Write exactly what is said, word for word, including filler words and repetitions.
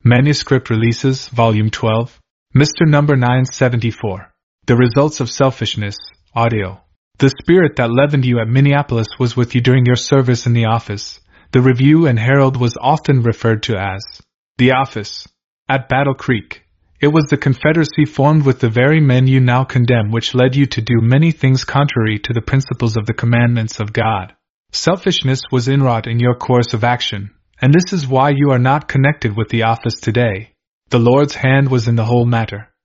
Manuscript Releases, Volume twelve. Mister Number nine seventy-four. The Results of Selfishness, Audio. The spirit that leavened you at Minneapolis was with you during your service in the office. The Review and Herald was often referred to as the office. At Battle Creek, it was the Confederacy formed with the very men you now condemn which led you to do many things contrary to the principles of the commandments of God. Selfishness was inwrought in your course of action, and this is why you are not connected with the office today. The Lord's hand was in the whole matter.